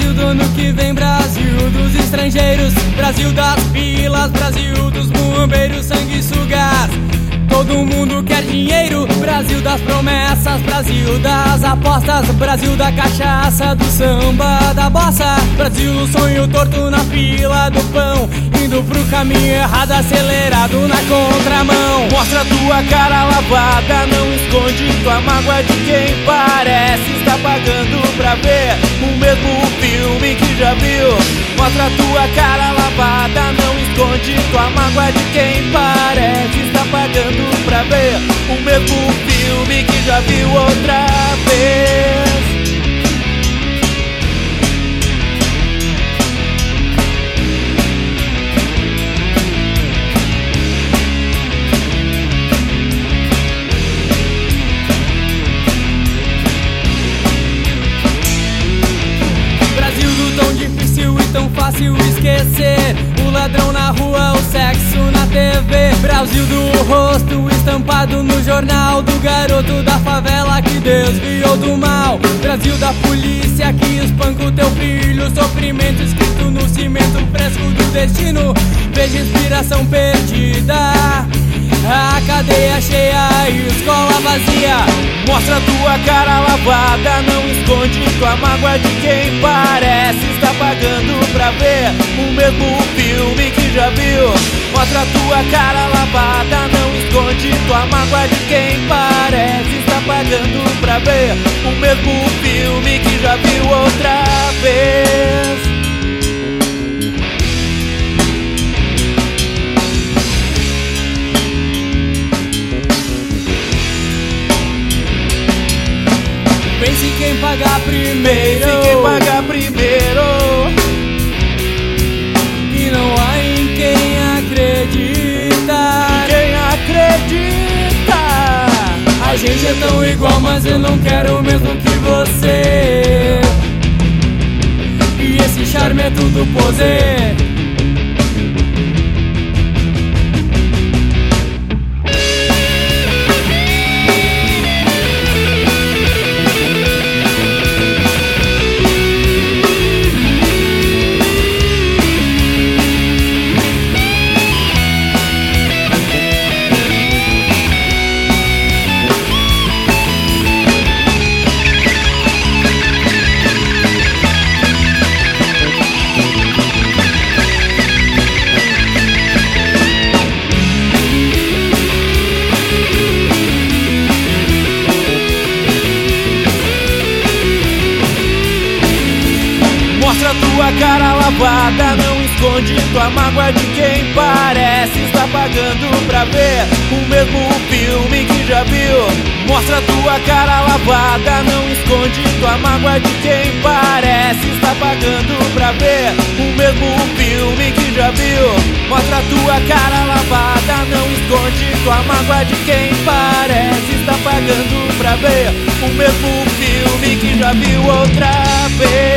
Brasil do ano que vem, Brasil dos estrangeiros, Brasil das filas, Brasil dos bombeiros, sanguessugas. Todo mundo quer dinheiro, Brasil das promessas, Brasil das apostas, Brasil da cachaça, do samba, da bossa. Brasil do sonho torto na fila do pão, indo pro caminho errado, acelerado na contramão. Mostra tua cara lavada, não esconde tua mágoa de quem parece estar pagando pra ver o mesmo filme que já viu. Mostra tua cara lavada, não esconde tua mágoa de quem parece estar pagando pra ver o mesmo filme que já viu outra vez. Brasil do tão difícil e tão fácil esquecer, o ladrão na rua, o sexo na TV. Brasil do rosto estampado no jornal, do garoto da favela que desviou do mal. Brasil da polícia que espanca o teu filho, sofrimento escrito no cimento fresco do destino. Veja inspiração perdida, a cadeia cheia e escola vazia. Mostra tua cara lavada, não esconde tua mágoa de quem parece estar pagando pra ver o mesmo filme que já viu. Mostra tua cara lavada, não esconde tua mágoa de quem parece estar pagando pra ver o mesmo filme que já viu outra vez. Pense quem pagar primeiro, Pense quem pagar primeiro, e não há em quem acredita. quem acredita. A gente é tão igual, mas eu não quero o mesmo que você. E esse charme é tudo poder. Mostra tua cara lavada, não esconde tua mágoa de quem parece estar pagando pra ver o mesmo filme que já viu. Mostra tua cara lavada, não esconde tua mágoa de quem parece estar pagando pra ver o mesmo filme que já viu. Mostra tua cara lavada, não esconde tua mágoa de quem parece estar pagando pra ver o mesmo filme que já viu outra vez.